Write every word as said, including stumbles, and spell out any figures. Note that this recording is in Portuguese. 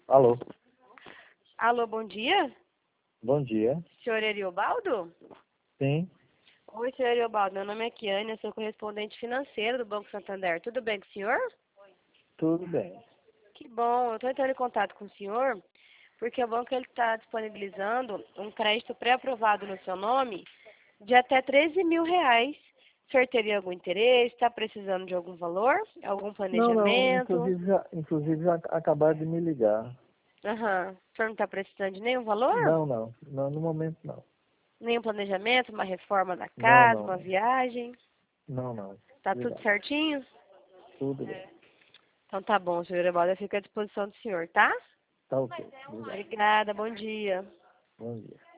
Alô, Alô, bom dia? bom dia. Senhor Ariobaldo? Sim, Oi, senhor Ariobaldo. Meu nome é Kiane, eu sou correspondente financeiro do Banco Santander. Tudo bem com o senhor? tudo bem. Que bom. Eu estou entrando em contato com o senhor porque o banco está disponibilizando um crédito pré-aprovado no seu nome de até treze mil reais. O senhor teria algum interesse? Está precisando de algum valor? Algum Não, não, planejamento? inclusive já, inclusive já acabaram de me ligar. Aham. O senhor não está precisando de nenhum valor? Não, não, não, no momento não. Nenhum planejamento? Uma reforma da Não, casa? não, Uma não, viagem? não, não. Tá tudo Obrigado. certinho? Tudo bem. Então tá bom, senhor Evaldo, eu fico à disposição do senhor, tá? Tá ok. Obrigado. Obrigada, bom dia. Bom dia.